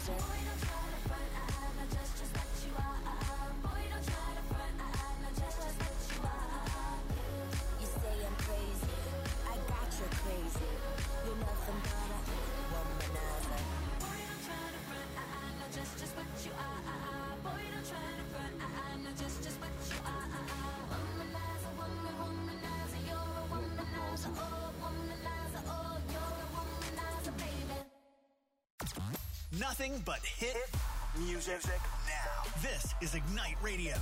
music. Boy, don't try to front, not just what you are. Boy, don't try to front, not just what you are. You say I'm crazy, I got you crazy. You're nothing but a womanizer. Boy, don't try to front, not just what you are. Boy, don't try to front, not just what you are. Womanizer, womanizer, you're a womanizer. Oh, womanizer, oh, you're a womanizer, baby. Nothing but hit music now. This is Ignite Radio.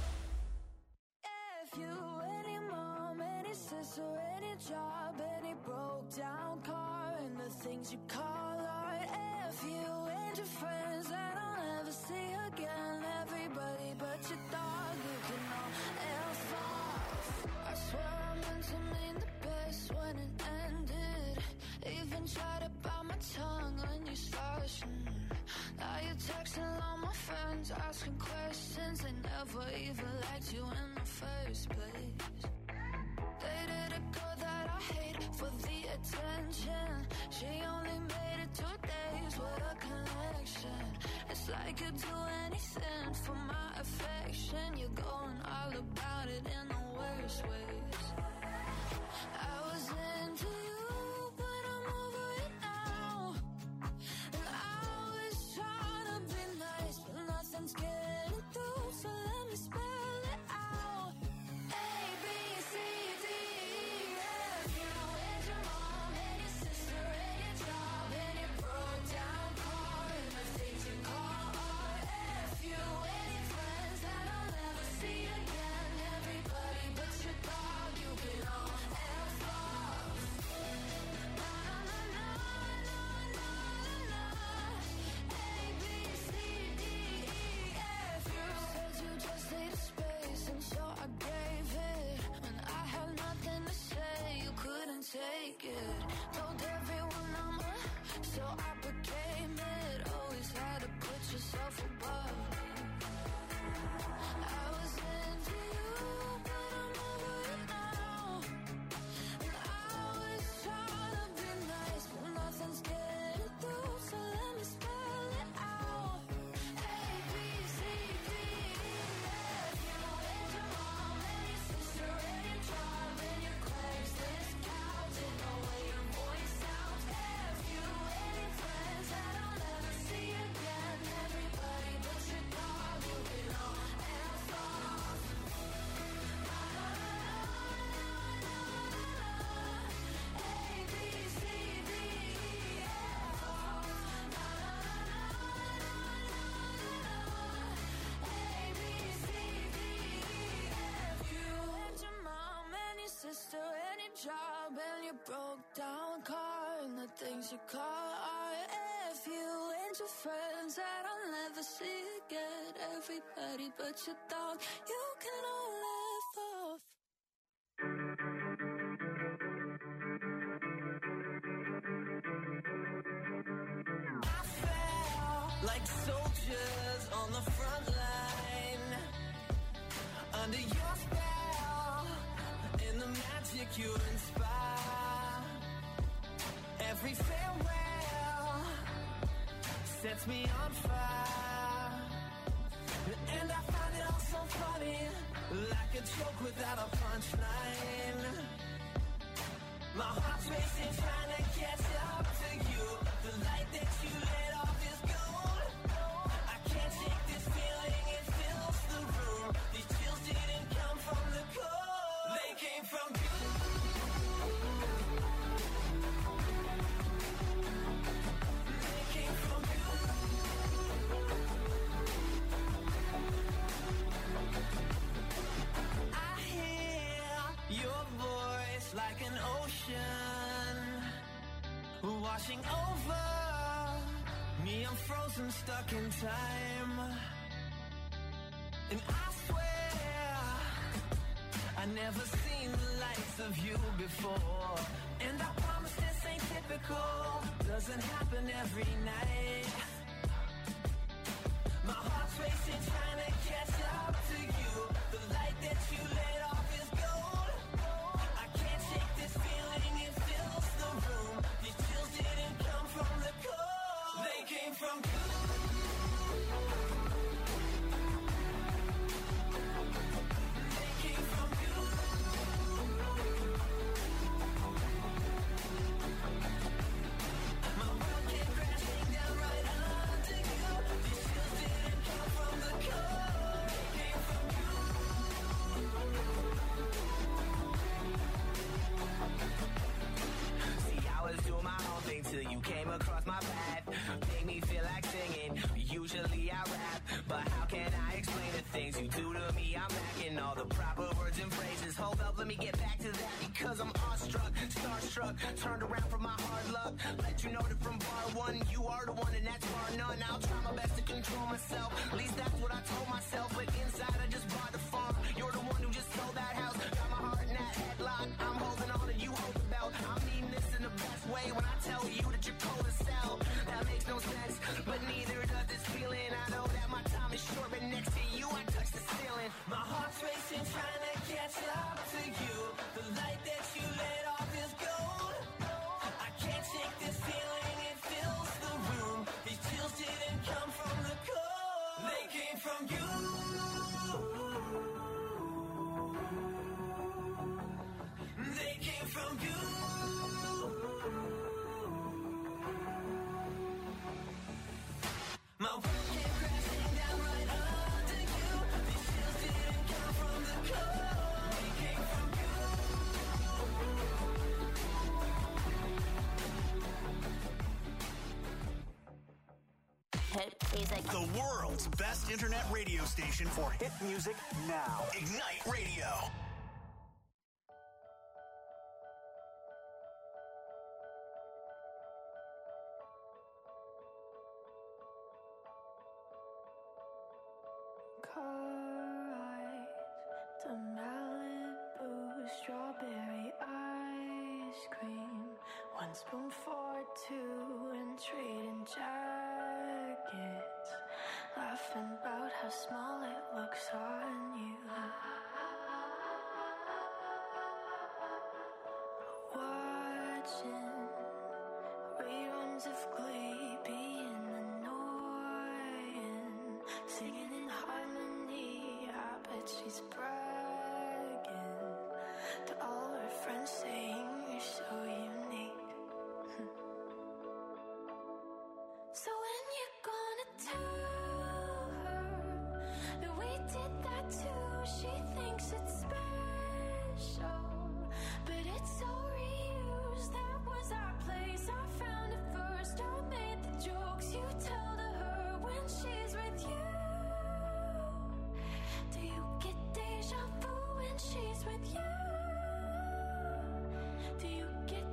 If you, any mom, any sister, any job, any broke down car, and the things you call art. If you and your friends that I'll never see again, everybody but your dog, you can all else off. I swear I meant to mean the best when it ended. Even tried to bite my tongue when you started. Now you're texting all my friends, asking questions. They never even liked you in the first place. Dated a girl that I hate for the attention. She only made it 2 days with a connection. It's like you'd do anything for my affection. You're going all about it in the worst ways. I was into you, but I'm over it now. And I was trying to be nice, but nothing's getting through, so let me spell it out. A, B, C, D, E, F. You and your mom and your sister and your job and your broke down car and the things you call art. F you and your friends that I'll never see again. Everybody but your dog, you can all F off. Na na na na na na na. A, B, C, D, E, F. You said you just needed space, and so I gave it. When I had nothing to say, you couldn't take it. Told everyone I'm so I became it. Always had to put yourself above me. I was into you, but I'm over it now. And I was trying to be nice, but nothing's getting through, so let me spell it out. A, B, C, D, E, F. You and your mom and your sister and your job and your Craigslist couch and the way your voice sounds. F you and your friends that I'll never see again. Everybody but your dog, you can all F off. Na na na na na na. A, B, C, D, E, F off. Na na na na na na. A, B, C, D, E, F. You and your mom and your sister and your job and your broke down car and the things you call art. F you and your friends that I'll never see again. Everybody but your dog, you can all laugh off. I felt like soldiers on the front line, under your spell, in the magic you inspire. Every farewell sets me on fire, and I find it all so funny, like a joke without a punchline. My heart's racing, trying to catch up to you. The light that you lit off is gold. I can't shake this feeling, it fills the room. These chills didn't come from the cold, they came from you. They came from you. I hear your voice like an ocean washing over me. I'm frozen, stuck in time, and I swear I never seen the likes of you before. And I promise this ain't typical, doesn't happen every night. My heart's racing, trying to catch up to you. The light that you lit off is gold. I can't shake this feeling, it fills the room. These chills didn't come from the cold, they came from you. the proper words and phrases. Hold up, let me get back to that because I'm awestruck, starstruck, turned around from my hard luck. Let you know that from bar one, you are the one and that's bar none. I'll try my best to control myself, at least that's what I told myself. But inside I just bought the farm. You're the one who just sold that house. Got my heart in that headlock. I'm holding on and you hold the belt. I'm needing this in the best way when I tell you that you're cold as hell. That makes no sense, but neither does this feeling. I know that my time is short, but next to you I touch the ceiling. My heart's racing, trying to catch up to you. The light that you let off is gold. I can't shake this feeling, it fills the room. These chills didn't come from the cold, they came from you. They came from you. My world came crashing down right under you. These chills didn't come from the cold, they came from you. Hit music. The world's best internet radio station for hit music now. Ignite Radio. Car ride to Malibu, strawberry ice cream. One spoon for two and trading jackets. Laughing about how small it looks on you. Watching reruns of Glee, being annoying. Singing in harmony, I bet she's bragging to all her friends, saying you're so unique. So when you gonna tell her that we did that too? She thinks it's special, but it's so reused. That was our place, I found it first. I made the jokes you tell to her when she's with you. Do you get deja vu when she's with you? Do you get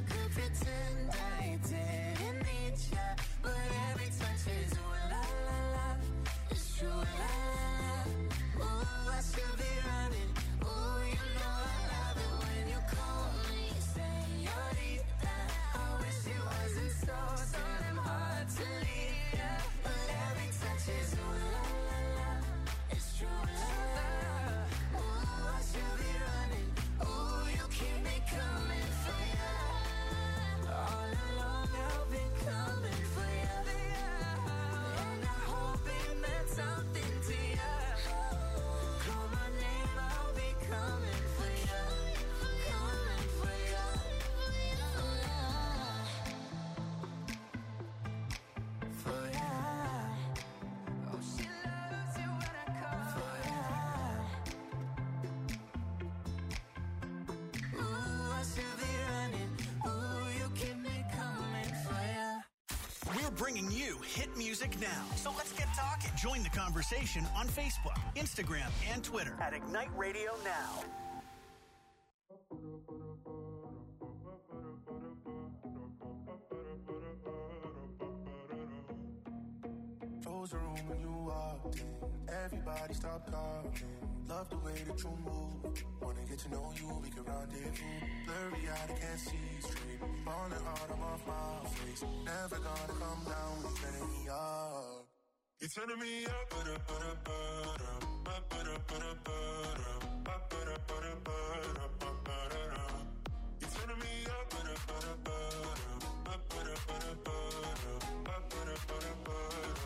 I could pretend I didn't need ya, but every touch is ooh la la la. It's true, la la la. Ooh, I should be running. Ooh, you know I love it when you call me señorita. I wish it wasn't so damn hard to leave ya, but every touch is ooh la la la. It's true, la la la. Ooh, I should be running. Ooh, you keep me coming for ya. All along I've been coming for ya, and I hope it meant something to ya. Call my name, I'll be coming for ya, coming for ya. For ya. Oh, she loves you when I call for ya. Ooh, I should be running. Ooh, you keep me coming for ya. We're bringing you hit music now. So let's get talking. Join the conversation on Facebook, Instagram, and Twitter at Ignite Radio Now. Close the room when you walked in. Everybody stop talking. Love the way that you move. Wanna get to know you, we can rendezvous. Blurry eyed, I can't see straight. Falling hard, I'm off my face. Never gonna come down, you're turning me up. You're turning me up, butter, butter, butter, butter, butter, butter, butter, butter, butter, butter. You're turning me up, butter, butter, butter, butter, butter, butter, butter, butter, butter.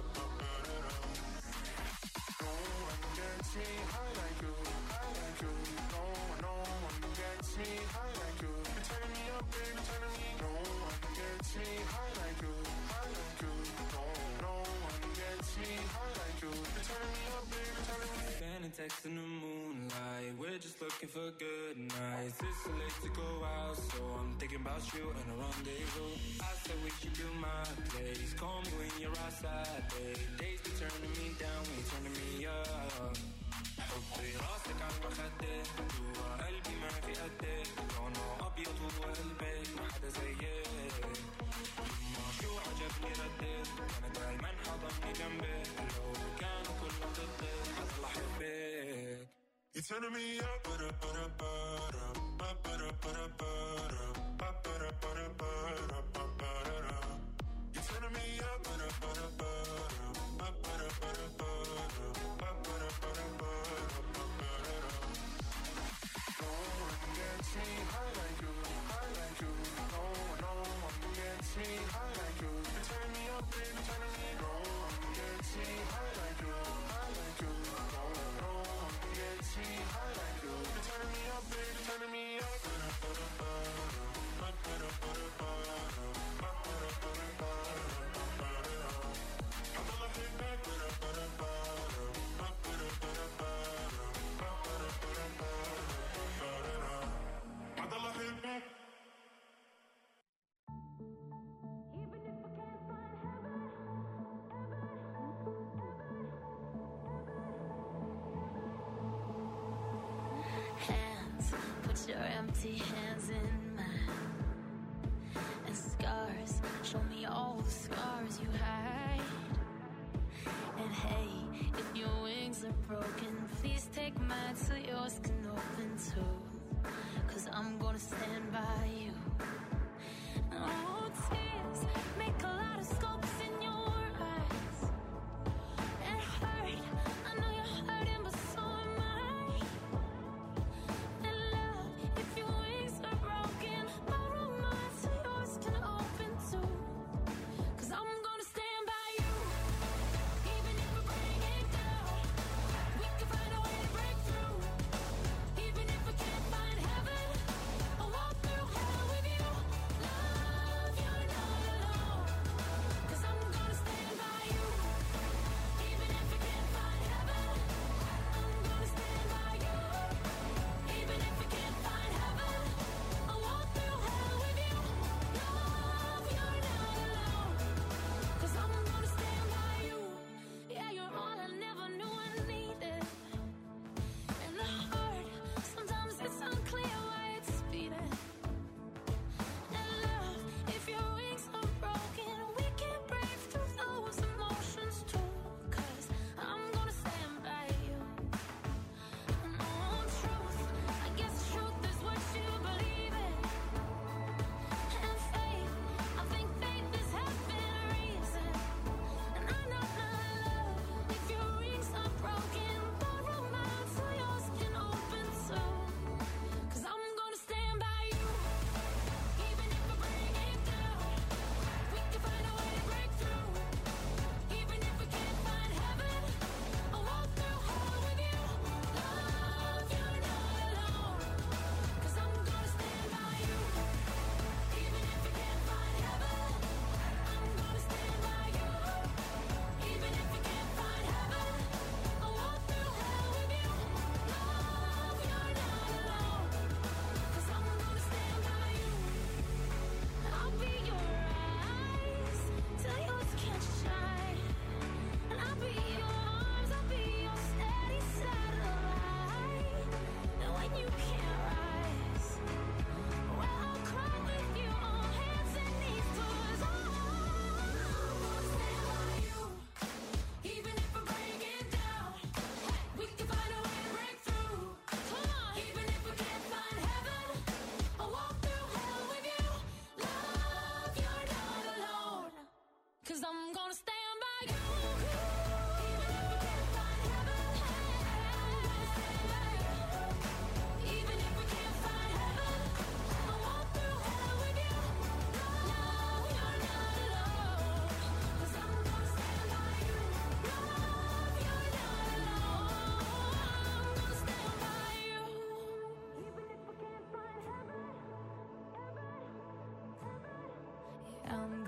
No one gets me high like you, high like you. No one gets me high like you. You're turning me up, baby, turning me. No one gets me high like you, high like you. No one gets me high like you. You're turning me up, baby, turning me. Sending texts in the moonlight. We're just looking for good nights. It's so late to go out, so I'm thinking about you and a rendezvous. I said we should do my place. Call me when you're outside, babe. Days be turning me down, when you're turning me up. حطي راسك على المخدة جوا قلبي ما في قدك. لونه أبيض وقلبك ما حدا زيك. ما شو عجبني ردك، أنا دايما حضني جنبك. لو كانوا كلهم ضدك حضل أحبك. You're turning me up, butter, butter, butter, butter, butter, butter, butter, butter, butter, butter. You're turning me up, butter, butter, butter, butter, butter, butter, butter, butter, butter, butter. No one gets me high like you, high like you. No one gets me high like you. You're turning me up, baby, turning me. No one gets me high like you, high like you. No one gets me high like you. You're turning me up, baby, turning me up. Butter, butter, butter, butter, butter, butter, butter, butter, butter, butter. I'm gonna hit back, butter, butter, butter, butter, butter, butter, butter, butter, butter. I'm gonna hit back. Hands, put your empty hands in mine. And scars, show me all the scars you hide. And hey, if your wings are broken, please take mine so yours can open too. 'Cause I'm gonna stand by you. Oh, tears make a lot of scopes in your eyes. It hurt, I know you're hurting, but so am I. And love, if your wings are broken, borrow mine so yours can open too. 'Cause I'm gonna stand by you, even if we bring it down. We can find a way to break through, even if we can't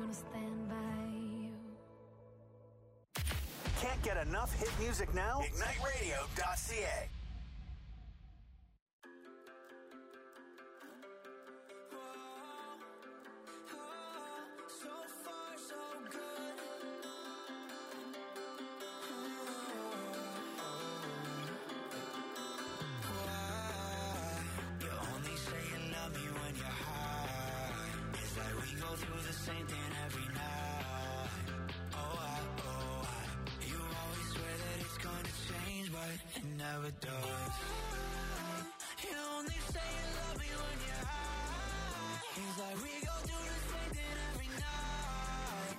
gonna stand by you. Can't get enough hit music now? IgniteRadio.ca. So far, so good. You only say you love me when you're high. It's like we go through the same thing every night. You always swear that it's gonna change, but it never does. You only say you love me when you're high. It's like we go through the same thing every night.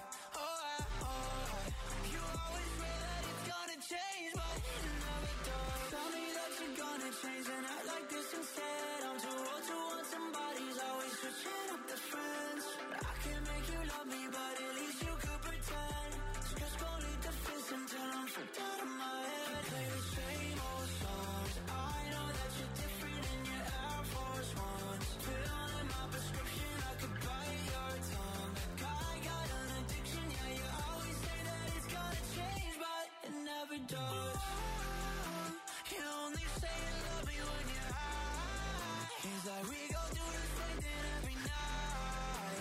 You always swear that it's gonna change, but it never does. Tell me that you're gonna change and act like this instead. I'm too old to want somebody's always switching up the friends. I can make you love me, but at least you could pretend. So just go lead the fence until I'm freaked out of my head. Play the same old songs. I know that you're different in your Air Force Ones. Fill in my prescription, I could bite your tongue. I got an addiction, yeah, you always say that it's gonna change, but it never does. You only say you love me when you're high. It's like we go through the same thing every night.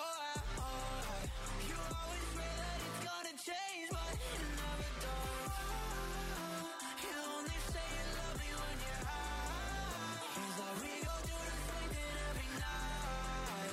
You always swear that it's gonna change, but it never does. You only say you love me when you're high. It's like we go through the same thing every night.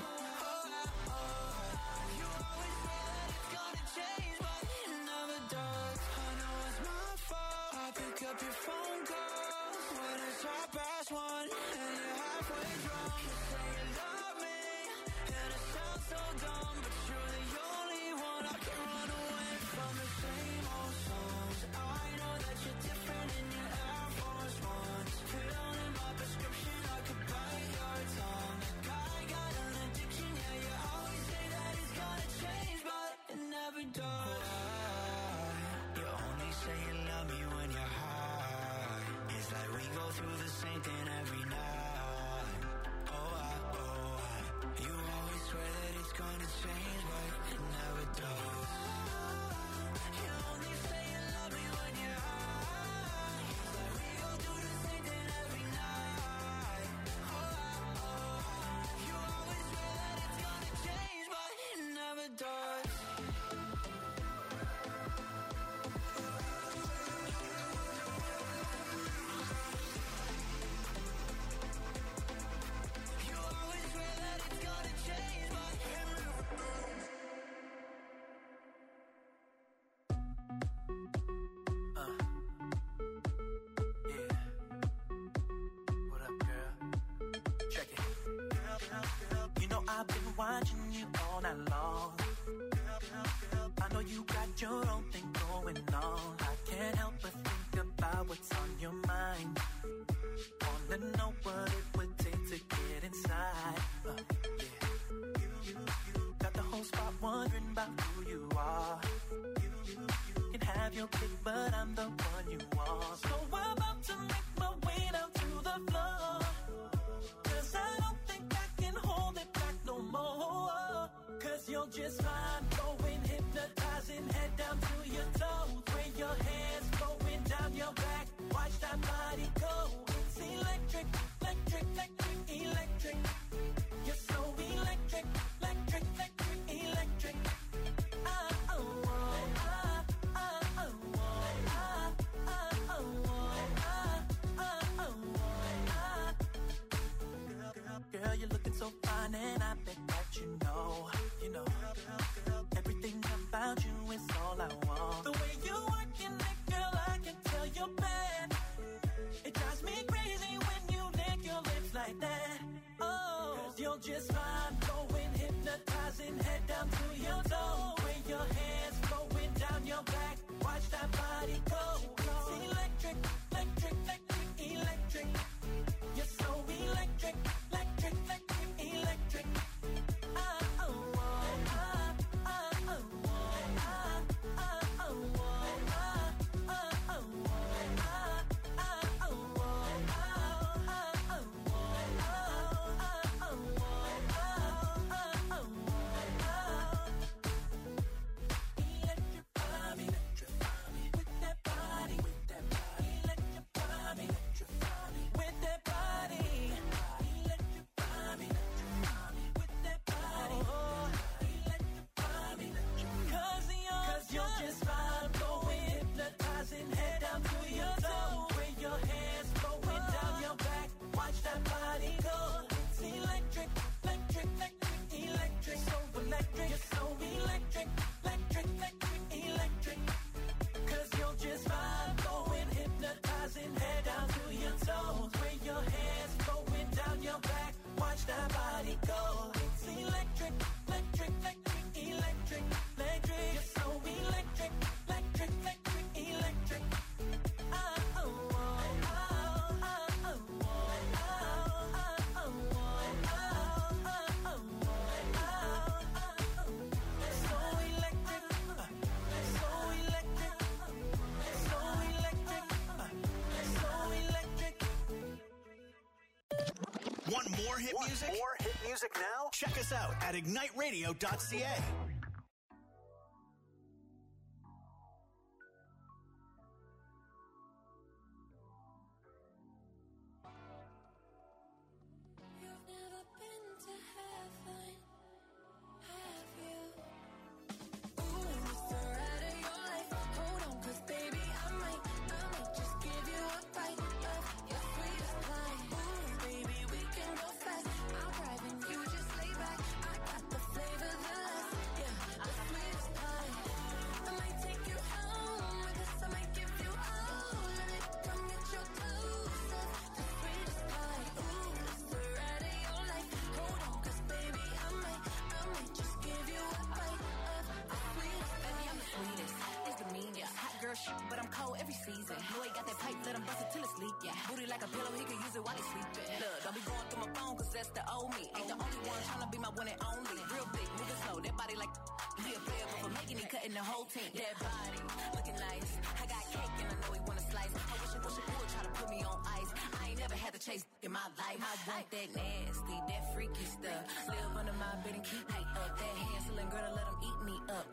You always swear that it's gonna change, but it never does. I know it's my fault. I pick up your phone calls when it's 1:30 and you're halfway drunk. You say you love me, and it sounds so dumb, but you're the only one I can run away from. The same old songs. I know that you're different in your Air Force Ones. Fill in my prescription, I could bite your tongue. I got an addiction, yeah, you always say that it's gonna change, but it never does. You only say you love me when you're high. It's like we go through the same thing every night. You always swear that it's gonna change, but it never does. You only say you love me when you're high. It's like we go through the same thing every night. You always swear that it's gonna change, but it never does. You always swear that it's gonna change, but it never does. Yeah. What up, girl? Check it. You know I've been watching you all night long. I know you got your own thing going on. I can't help but think about what's on your mind. Wanna know what it would take to get inside. You got the whole spot wondering about who you are. You can have your pick, but I'm the one you want. So I'm about to make my way down to the floor. 'Cause I don't think I can hold it back no more. 'Cause you're just fine, going hypnotizing, head down to your toes. Where your hands going down your back, watch that body go. It's electric, electric, electric, electric. You're so electric, electric, electric, electric. Girl, you're looking so fine, and I bet that you know, everything about you is all I want. The way you working it, girl, I can tell you're bad. It drives me crazy when you lick your lips like that. Oh, 'cause you're just fine, going hypnotizing, head down to your toes. Where your hands going down your back, watch that body go. It's electric, electric, electric, electric. You're so electric, electric, electric, electric. body go. It's electric, electric, electric, electric, electric. You're so electric, electric, electric, electric. Want more hit music? More hit music now? Check us out at igniteradio.ca. You've never been to heaven, have you? Ooh, it's the ride of your life. Hold on, 'cause baby, I might just give you a bite of your sweetest pie. Ooh, baby, we can go fast. I'll drive and you just lay back. I got the flavor, the last, yeah, the sweetest pie. I might take you home with us. I might give you all of it. Come get your dose of the sweetest pie. Ooh, it's the ride of your life. Hold on, 'cause baby, I might just give you a bite of the sweetest pie. Baby, I'm the sweetest. It's the meanest. Hot girl shit, but I'm cold every season. Boy, got that pipe, let him bust it till it's leak. Yeah. Booty like a pillow, he can use it while he's sleeping. Look, don't be going through my phone, 'cause that's the old me. Ain't the only one tryna be my one and only. Real big, moving slow, that body like he a player, but for making it, cutting the whole team. That body, looking nice. I got cake and I know he wanna slice. I wish I would try to put me on ice. I ain't never had to chase in my life. I want that nasty, that freaky stuff. Live under my bed and keep me up. That Hansel girl to let him eat me up.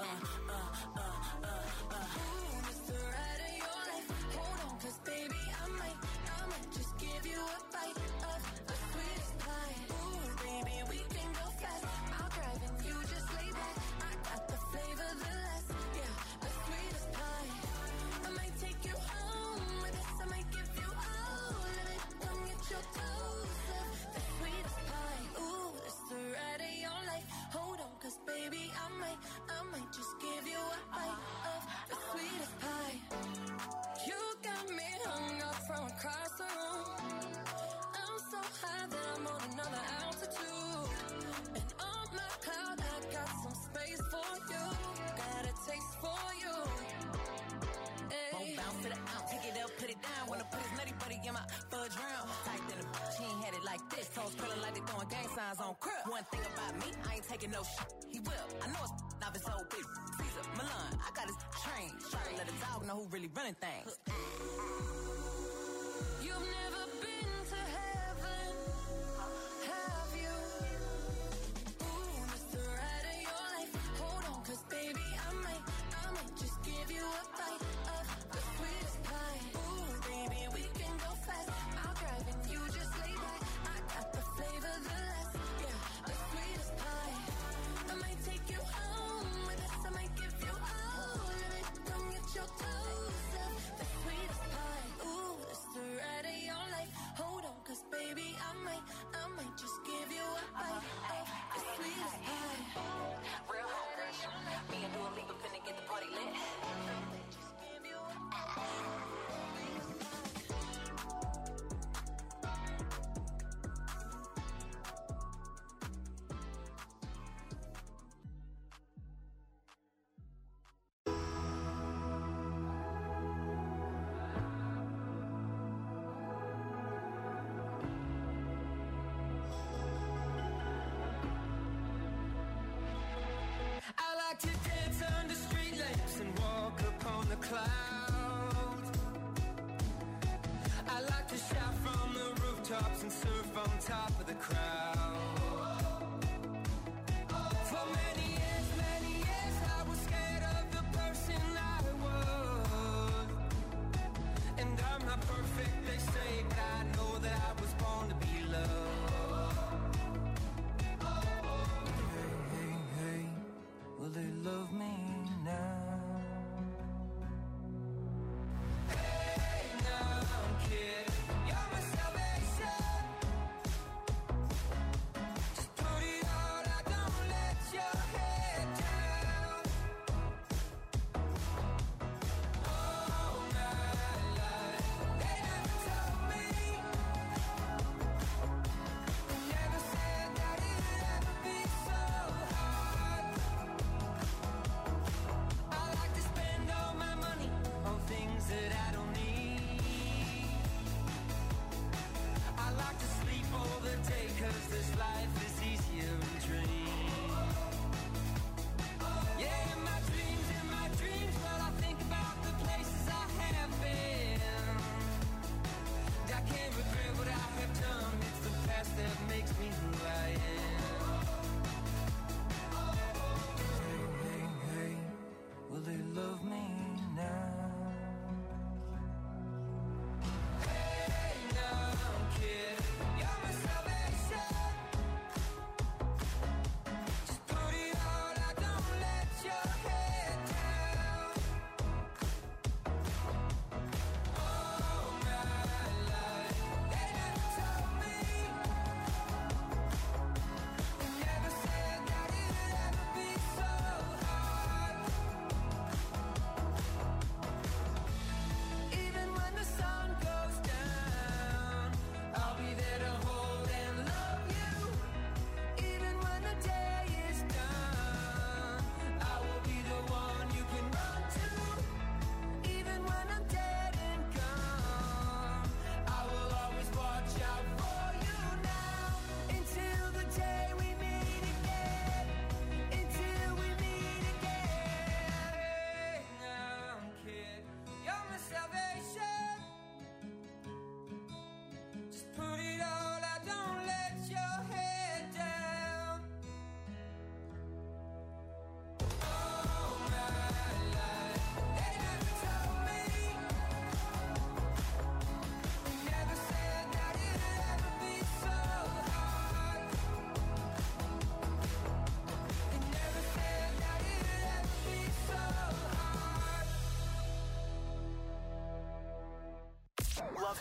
Ooh, it's the ride of your life. Hold on, 'cause baby, I might just give you a bite of the sweetest pie. Ooh, baby, we can go fast. I'll drive and you just lay back. I got the flavor, the last, yeah, the sweetest pie. I might take you home with us. I might give you all of it. Come get your dose of the sweetest pie. Ooh, it's the ride of your life. Hold on, 'cause baby, I might just give you a bite of the sweetest pie. You got me hung up from across the room. I'm so high that I'm on another altitude. And on my cloud, I got some space for you. Got a taste for you. Won't bounce to the out, pick it up, put it down. Wanna put his nutty buddy in my fudge round. Tight than a she ain't had it like this. Toes curling like they throwing gang signs on crib. One thing about me, I ain't taking no shit. He will. I know it's not his old bitch. Caesar, Milan, I got his train. Try to let a dog know who really running things. You've never been to heaven, have you? Ooh, it's the ride of your life. Hold on, 'cause baby, I might just give you a bite of the sweetest pie. Ooh, baby, we can go fast. I'll drive and you just lay back. I got the flavor, the last, yeah, the sweetest pie. I might take you home with us. I might give you all of it. Come get your dose of the sweetest pie. Ooh, it's the ride of your life. Hold on, 'cause baby, I might just give you a bite of the sweetest pie. Real hungry. Me and Dua Lipa finna get the party lit. Just give you a I like to dance under street lamps and walk upon the clouds. I like to shout from the rooftops and surf on top of the crowd. For many years I was scared of the person I was. And I'm not perfect, they say, but I know that I was born to be loved. Hey, will they love me now? Hey, now, kid, you're my salvation.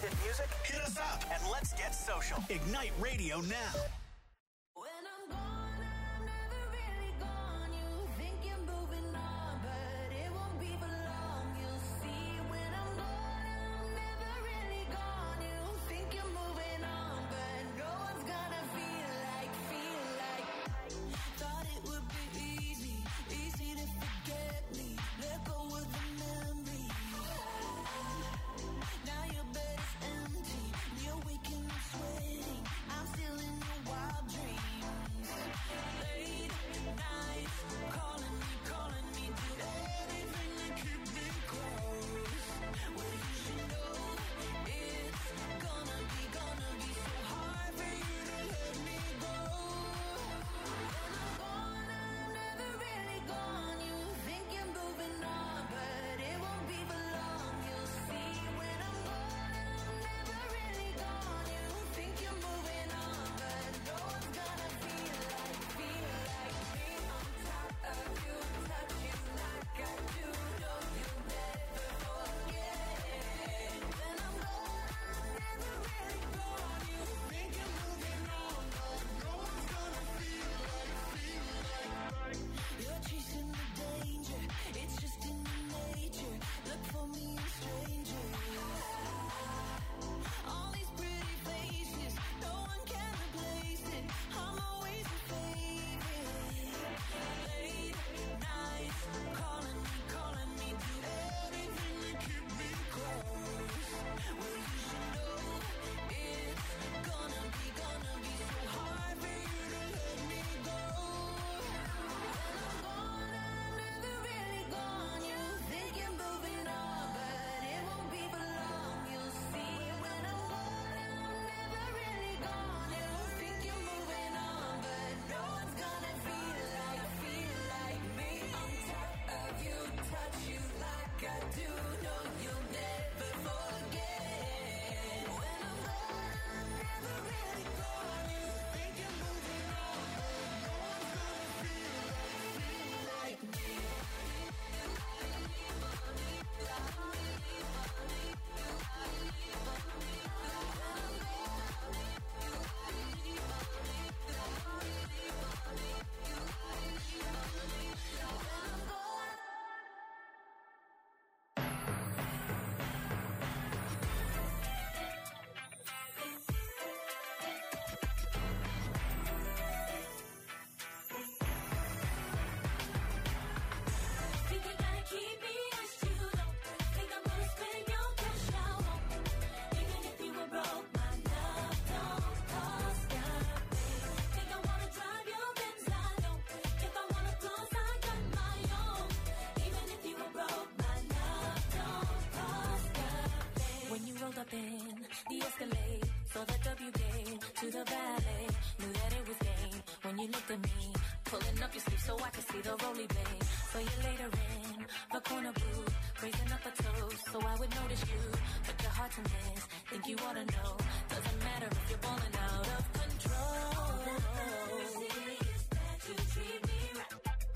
hit music? Hit us up and let's get social. Ignite Radio now. When I'm gone, I'm never really gone. You think you're moving on, but it won't be for long. You'll see when I'm gone, I'm never really gone. You think you're moving on, but no one's gonna feel like. Thought it would be easy to forget me. Let go of the memories. Now your bed is empty, you're waking up sweating. I'm still in your wild dreams. Late nights, calling me, do everything to keep me close. Well, you should know it's gonna be so hard for you to let me go. When I'm gone, I'm never really gone. You think you're moving on, but it won't be for long. You'll see when I'm gone, I'm never really gone. You think you're moving on, but no one's gonna feel like me on top of you, touch you like I do. No, you'll never forget. When I'm gone, I'm never really gone. You think you're moving on, but no one's gonna feel like. You're chasing the danger, it's just in your nature. Look for me in strangers. All these pretty faces, no one can replace it. I'm always your favorite. Late nights, calling me, do everything to keep me close. Well, you should know it's gonna be so hard for you to let me go. When I'm gone, I'm never really gone. You think you're moving on, but it won't be for long. You'll see when I'm gone, I'm never really gone. You think you're moving on, but no one's gonna feel like me on top of you, touch you like I do. No, you'll never forget. When I'm gone, I'm never really gone. You think you're moving on, but no one's gonna feel like me. Think you gotta keep me as you don't think I'm gonna spend your cash out on me. Even if you were broke, my love don't cost nothing. Think I wanna drive your Benz, I don't. If I wanna close, I got my own. Even if you were broke, my love don't cost nothing. When you rolled up in the Escalade, saw the W game to the valet, knew that it was game. When you looked at me, pulling up your sleeve so I could see the rolly blade. So you later in the corner booth, raising up a toast so I would notice you. But your heart's a mess, think you ought to know. Doesn't matter if you're balling out of control. All that matters is that you treat me right.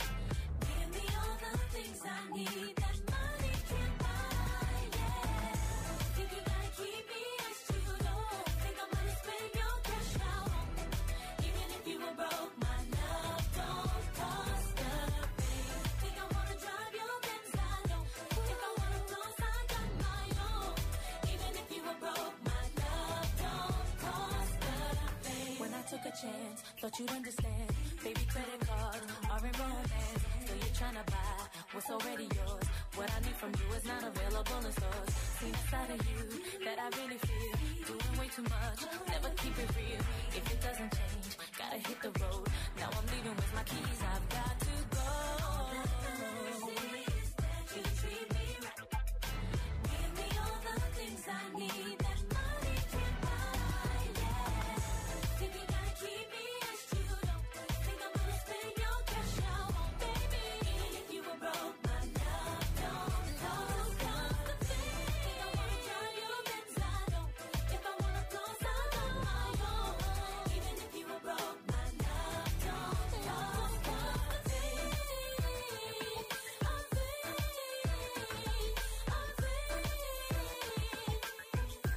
Give me all the things I need that money can't buy, yeah. Think you gotta keep me as you don't think I'm gonna spend your cash out on me. Even if you were broke, my love don't cost nothing. Think I wanna drive your Benz, I don't. If I wanna close, I got my own. Even if you were broke, my love don't cost nothing. When I took a chance, thought you'd understand. Baby, credit cards are in romance. So you're trying to buy what's already yours. What I need from you is not available in stores. See the side of you that I really feel. Doing way too much, never keep it real. If it doesn't change, gotta hit the road. Now I'm leaving with my keys, I've got to go. All that matters is that you treat me right. Give me all the things I need that money can't buy, yeah. Think you gotta keep me as you don't think I'm gonna spend your cash out on, baby. Even if you were broke, my love don't cost nothing. Think I wanna drive your Benz, I don't. If I wanna close, I got my own. Even if you were broke, my love don't cost nothing. I'm free.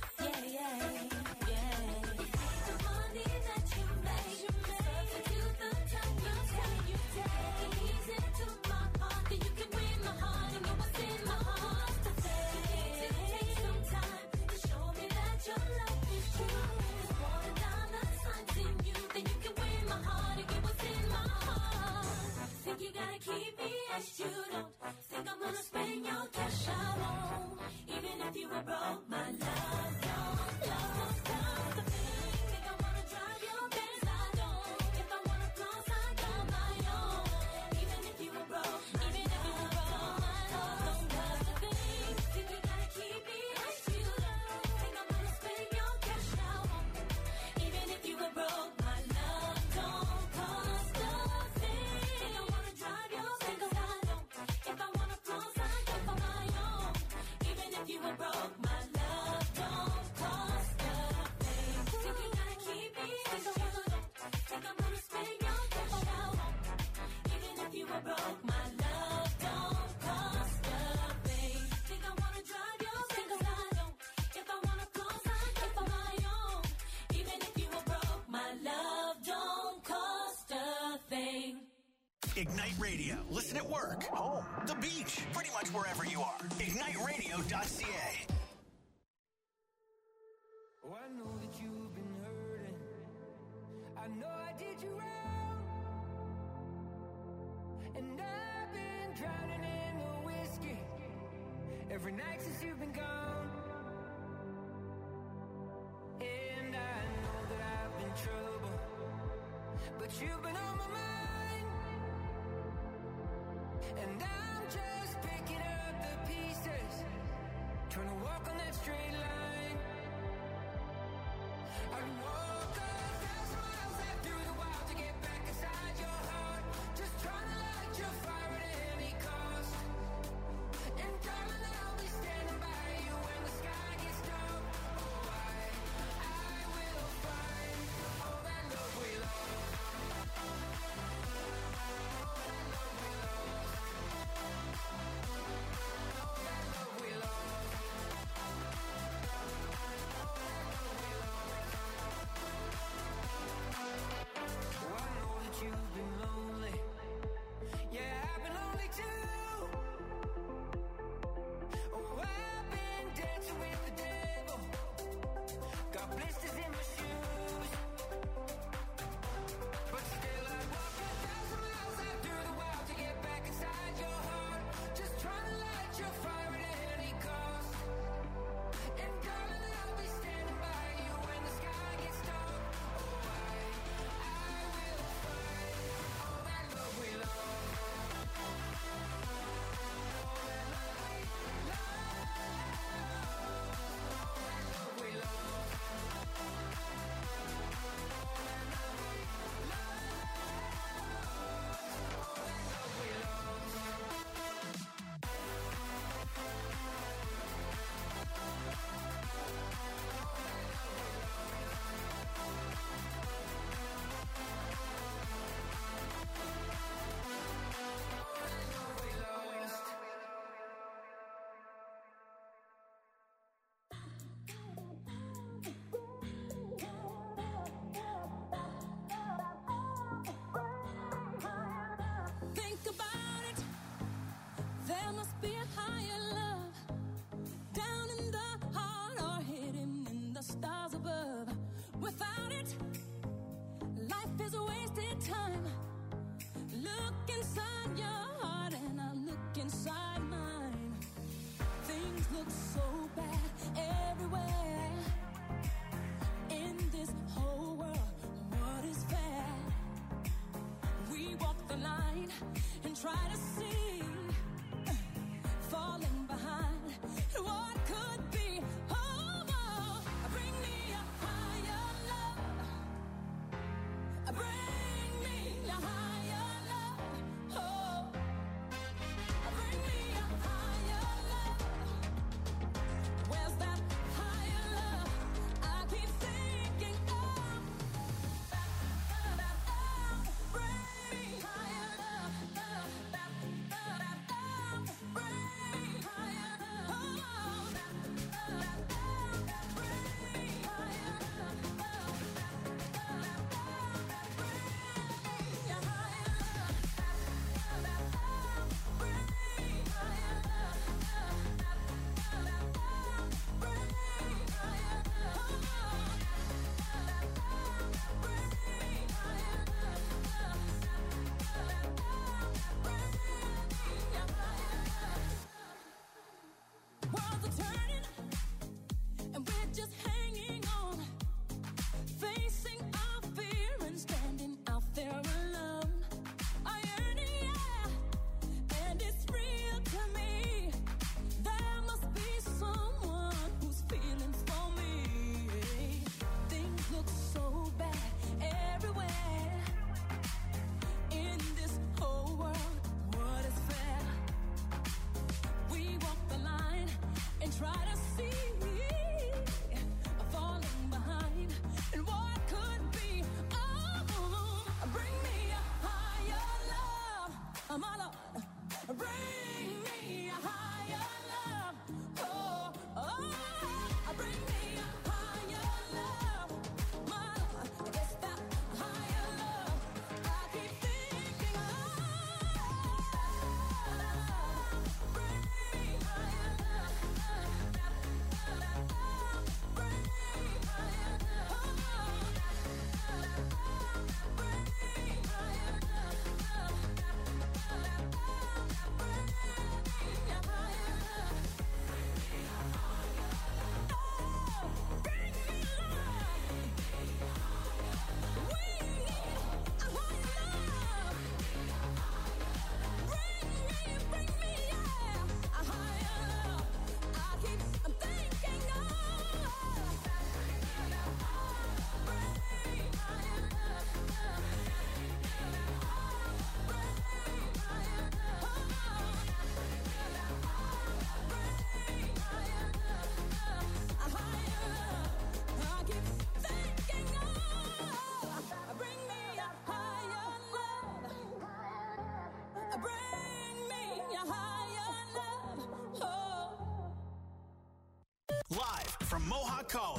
trust you. Don't think I'm gonna spend your cash. I won't, even if you were broke. My love don't cost a thing. Think I wanna drive your Benz? I don't. If I wanna floss, I got my own. Even if you were broke, even if you were broke, my love don't cost a thing. Think you gotta keep me as you don't. Think I'm gonna spend your cash. I won't, even if you were broke. My love don't cost a thing. Think I wanna drive your Benz? I don't. If I wanna floss, I got my own. Even if you were broke, my love don't cost a thing. Think you gotta keep me as you don't. Think I'm gonna spend your cash. I won't, even if you were broke. My love don't cost a thing. Think I wanna drive your Benz? I don't. If I wanna floss, I got my own. Even if you were broke, my love don't cost a thing. Ignite Radio. Listen at work, home, the beach, pretty much wherever you are. IgniteRadio.ca. Oh, I know that you've been hurting. I know I did you wrong. And I've been drowning in the whiskey every night since you've been gone. And I know that I've been trouble, but you've been on my mind. And I'm just picking up the pieces, trying to walk on that straight line. I'd walk 1,000 miles out through the wild to get back inside your heart. Just trying to light your fire at any cost. And darling, I'll be standing by you when the sky gets dark. Oh, I will find all that love we lost. Think about it. There must be a higher love down in the heart or hidden in the stars above. Without it, life is a wasted time. Look inside your heart and I look inside mine. Things look so bad everywhere. In this whole world, what is fair? We walk the line and try to see, falling behind what could be. Oh, oh, bring me a higher love. Bring me a higher love. Oh, bring me a higher love. Where's that higher love? I keep thinking of. Bring me higher love. Bring me higher love. Oh,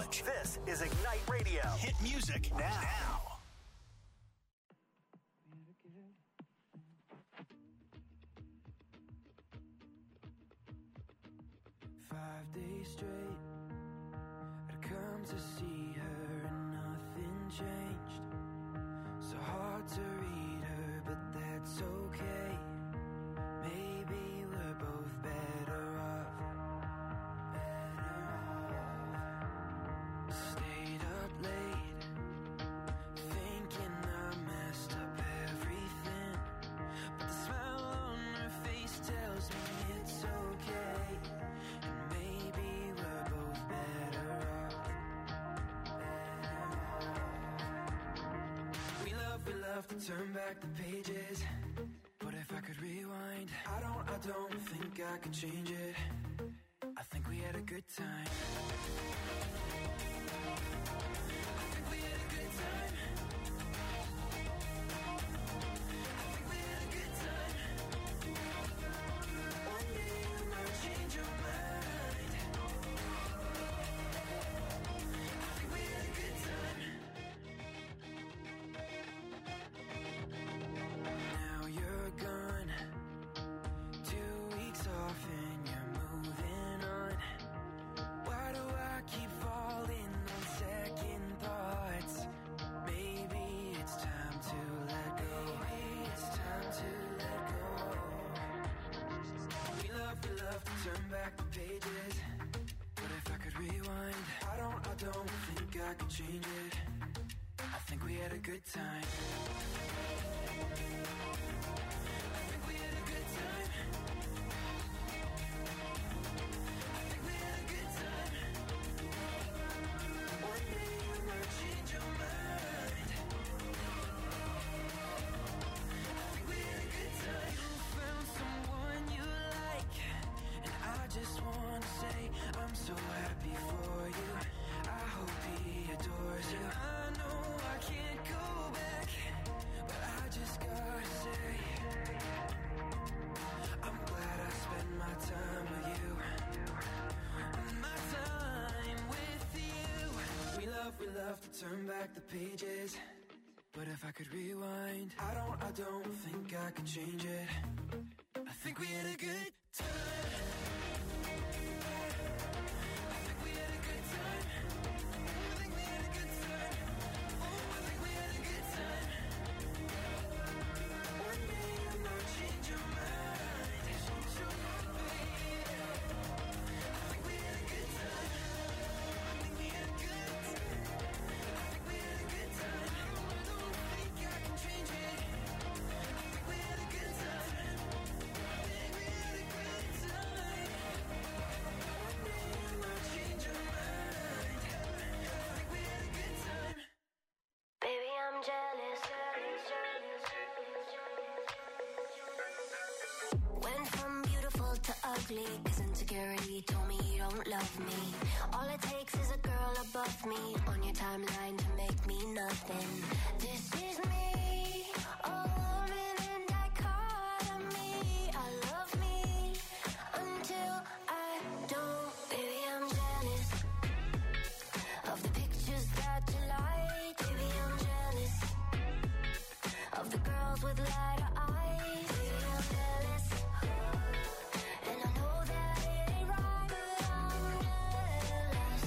watch. This is Ignite Radio. Hit music now. 5 days straight, I'd come to see her and nothing changed. So hard to read her, but that's okay. Maybe we're both better off. Stayed up late, thinking I messed up everything. But the smile on her face tells me it's okay. And maybe we're both better off. We love to turn back the pages. But if I could rewind, I don't think I could change it. I think we had a good time. I think we had a good time. I think we had a good time. One day you might change your mind. I think we had a good time. Now you're gone, 2 weeks off and you're moving on. Why do I keep falling on second thoughts? Maybe it's time to let go. Maybe it's time to let go. We love to turn back the pages. But if I could rewind, I don't think I could change it. I think we had a good time. I think we had a good time. I think we had a good time. One day you might change your mind. I think we had a good time. You found someone you like, and I just want to say I'm so happy for you. I hope he adores you. I know I can't go back, but I just gotta say I'm glad I spent my time with you. My time with you. We love to turn back the pages. But if I could rewind, I don't think I could change it. I think we had a good time. I think we had a good time. I think we had a good time. Oh, I think we had a good time. One day you might change your mind. I think we had a good time. I think we had a good time. I think we had a good time. I don't think I can change it. I think we had a good time. I think we had a good time. One day you might change your mind. I think we had a good time. Baby, I'm jealous. Went from beautiful to ugly, 'cause insecurity told me you don't love me. All it takes is a girl above me on your timeline to make me nothing. This is me, a woman in dichotomy. I love me until I don't. Baby, I'm jealous of the pictures that you like. Baby, I'm jealous of the girls with lighter eyes. Baby, I'm jealous, and I know that it ain't right, but I'm jealous,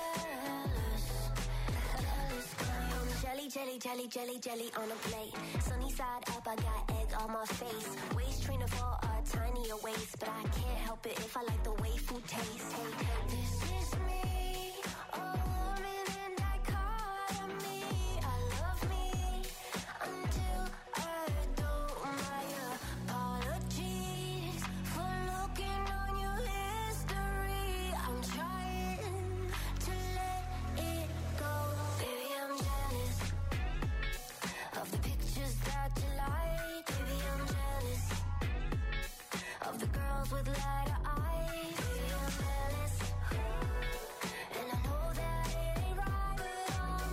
jelly on a plate. Sunny side up, I got egg on my face. Waist trainer for a tinier waist, but I can't help it if I like the way food tastes. This is me, a woman in dichotomy. I love me until I don't. My apologies for looking on your history. I'm trying to let it go. Baby, I'm jealous of the pictures that you like. Baby, I'm jealous of the girls with lighter eyes. Baby, I'm jealous, and I know that it ain't right, but I'm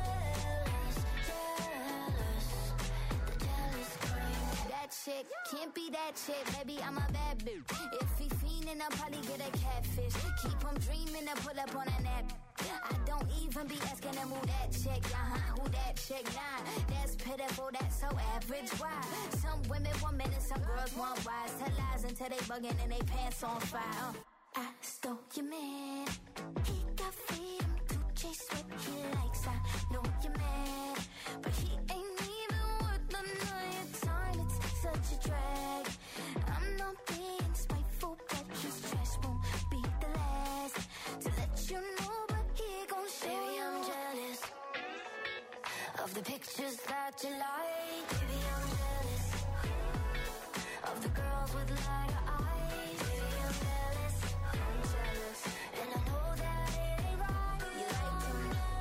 jealous, the jealous kind. That chick can't be that chick, baby, I'm a bad bitch. If he fiend and I'll probably get a catfish. Keep them dreaming to pull up on a nap. I don't even be asking them who that chick, who that chick, nah. That's pitiful, that's so average, why? Some women want men and some girls want wise. Tell lies until they bugging and they pants on fire. I stole your man. He got freedom to chase what he likes. I know you're mad, but he ain't even worth the night time. It's such a drag. I'm not being spiteful, but his trash won't be the last to let you know. Baby, I'm jealous of the pictures that you like. Baby, I'm jealous of the girls with lighter eyes. Baby, I'm jealous, and I know that it ain't right. You like them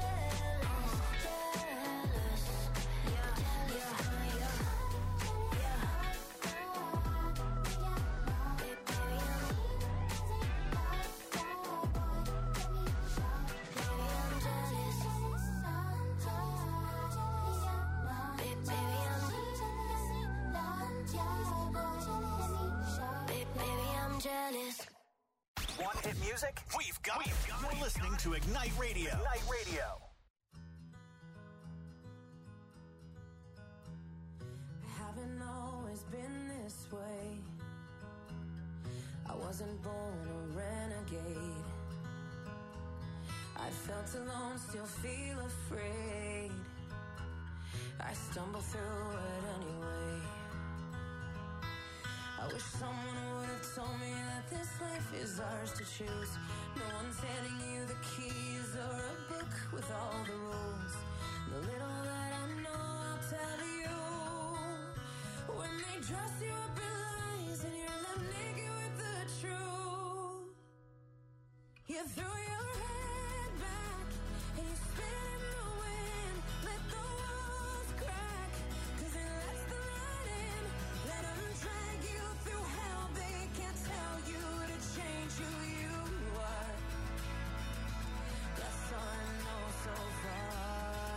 jealous, yeah, yeah, yeah. Jealous. Want hit music? We've got it. You're listening to Ignite Radio. Ignite Radio. I haven't always been this way. I wasn't born a renegade. I felt alone, still feel afraid. I stumble through it anyway. I wish someone would have told me that this life is ours to choose. No one's handing you the keys or a book with all the rules. The little that I know, I'll tell you. When they dress you up in lies and you're left naked with the truth, you throw your head back and you spin in the wind. Let the walls crack, 'cause it lets the light in. Let them drag you through hell. They can't tell you to change who you are. That's all I know so far.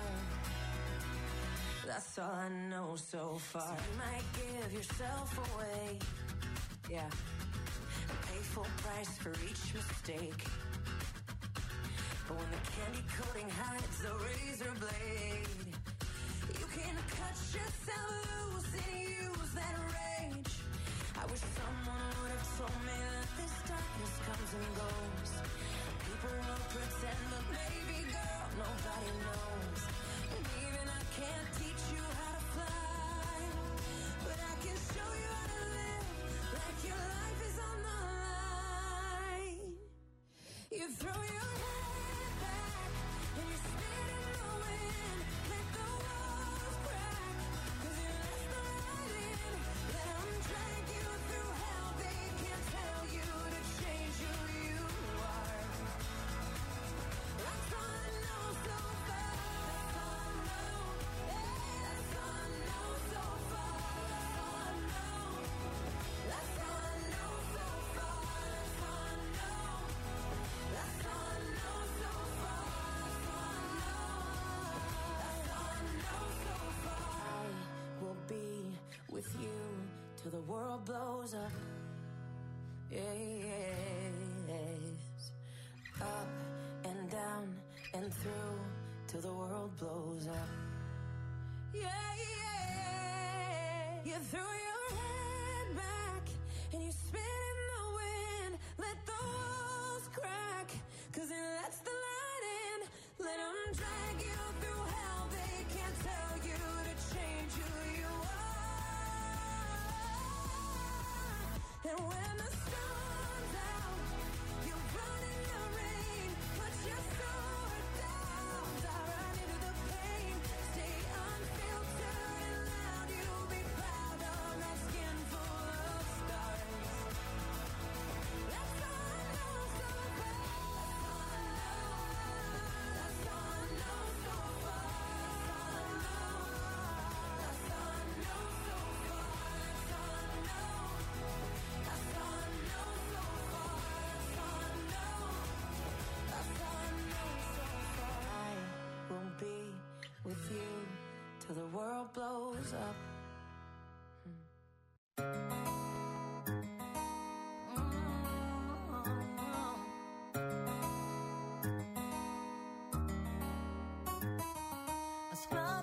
That's all I know so far. So you might give yourself away, yeah, and pay full price for each mistake. But when the candy coating hides the razor blade, you can cut yourself loose and use that rage. I wish someone would have told me that this darkness comes and goes. People will pretend, but baby girl, nobody knows. And even I can't teach you how to fly, but I can show you how to live like your life is on the line. You throw your head back and you spin in the wind. Let the walls crack, 'cause it lets the light in. Let them drag you through hell. They can't tell you to change who you are. That's all I know so far. That's all I know. That's all I know so far. That's all I know. That's all I know so far. That's all I know. That's all I know so far. That's all I know. That's all I know so far. I will be with you till the world blows up. Yes. Up and down and through till the world blows up. Yeah, yeah. You throw your head back and you spin in the wind. Let the walls crack, 'cause it lets the light in. Let them drag you through hell. They can't tell you to change who you are. And when the storm's out, you run in the rain. Put your sword down, dive right into the pain. Stay unfiltered and loud. You'll be proud of that skin full of stars. That's all I know so far. That's all I know so far. That's all I know so far. That's all I know. That's all I know so far. That's all I know. That's all I know so far. I will be with you till the world blows up.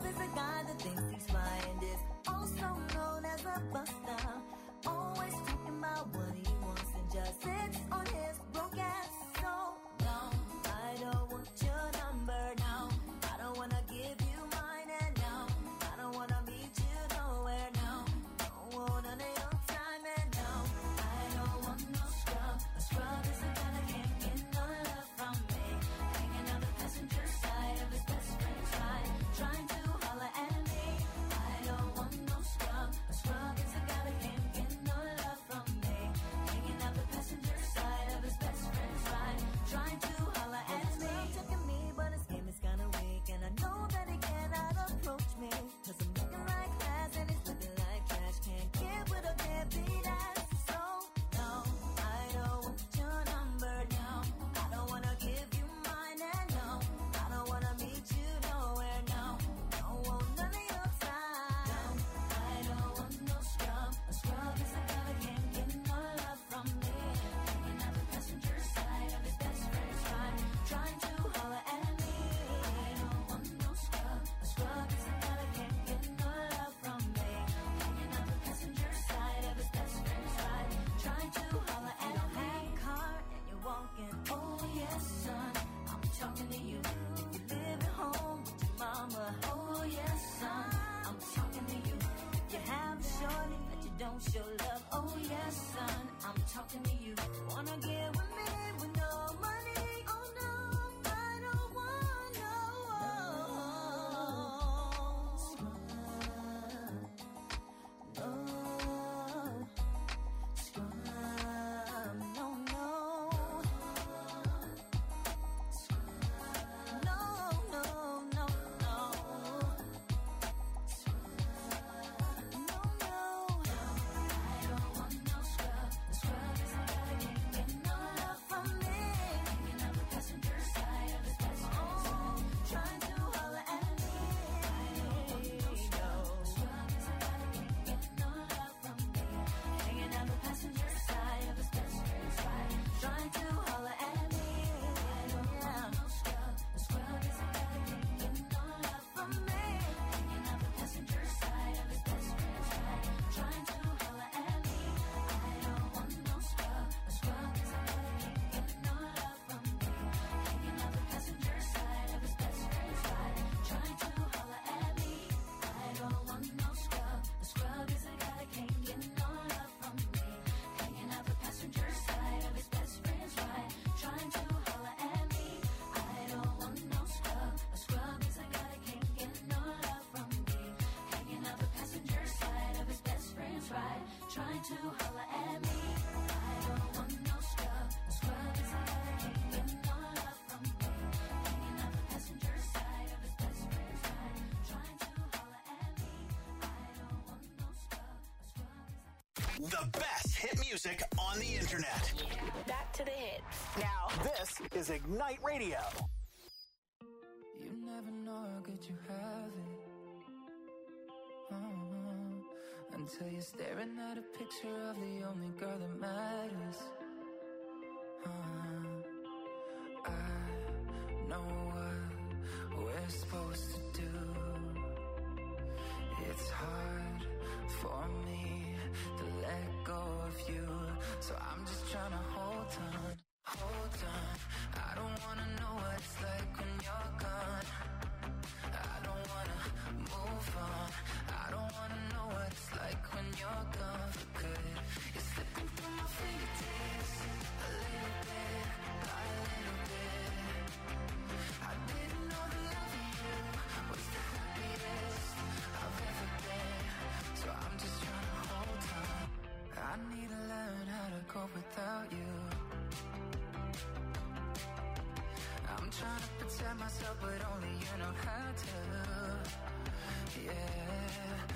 Scrub is a guy that thinks he's fly and is also known as a buster. Always talking about what he wants and just sits on his broke ass. So, no, I don't want your number, no. I don't wanna give you mine, and no, I don't wanna meet you nowhere, no. Don't want none of your time, and no, I don't want no scrub. A scrub is a guy that can't get no love from me. Hanging on the passenger side of his best friend's ride, trying to holler at me. I don't want no scrub. A scrub is a guy that can't get no love from me. Hanging out the passenger side of his best friend's ride, trying to holler at me. Took at me, but his game is kinda weak, and I know that he cannot approach me. Cause I'm looking like glass and he's looking like trash. Can't get with a deadbeat ass. So, no, I don't want your number, no. I don't wanna give you mine, and no, I don't wanna meet you nowhere, no. Don't want none of your time. I don't want no scrub. A scrub is a guy that can't get no love from me. Hanging out the passenger side of his best friend's ride, trying to holler at me. I don't want no scrub. A scrub is a guy that can't get no love from me. Hanging out the passenger side of his best friend's ride, trying to holler at me. You don't have a car and you're walking. Oh yes, son, I'm talking to you. If you live at home with your mama. Oh yes, son, I'm talking to you. If you have a shorty that you don't show love. Oh yes, son, I'm talking to you. Wanna get with me with no money? Oh no, I don't want no scrub. No scrub. No, no. No, no, no, no. No, no. I don't want no scrub. A scrub is a guy that can't get no love from me. Hanging out the passenger side of his best friend's ride, trying to holler at me. I don't want no scrub. A scrub is a guy that can't get no love from me. Hanging out the passenger side of his best friend's ride, trying to holler at me. I don't want no scrub. A scrub is a guy that can't get no love from me. Hanging out the passenger side of his best friend's ride, trying to holler at me. I don't want no scrub. A scrub is a guy that can't get no love from me. Hanging out the passenger side of his best friend's ride, trying to holler at me. I don't want no scrub. A scrub is a guy that can't get no love from me. Hanging out the passenger side of his best friend's ride, trying to holler at me. I don't want no scrub. A scrub is a guy that can't get no love from me. Hanging out the passenger side of his best friend's ride, trying to holler at me. I don't want no scrub. A scrub is a guy that can't get no love from me. Hanging out the passenger side of his best friend's ride, trying to holler at me. I don't want no scrub. A scrub is a The best hit music on the internet. Back to the hits. Now, this is Ignite Radio. You never know how good you have it. Until you're staring at a picture of the only girl that matters. I know what we're supposed to do. It's hard for me to let go of you, so I'm just trying to hold on, hold on. I don't wanna know what it's like when you're gone. I don't wanna move on. I don't wanna know what it's like when you're gone for good. You're slipping through my fingertips a little bit by a little bit. I didn't know the love of you was the happiest I've ever been, so I'm just trying to hold on. I need to learn how to cope without you. I'm trying to protect myself, but only you know how to. Yeah,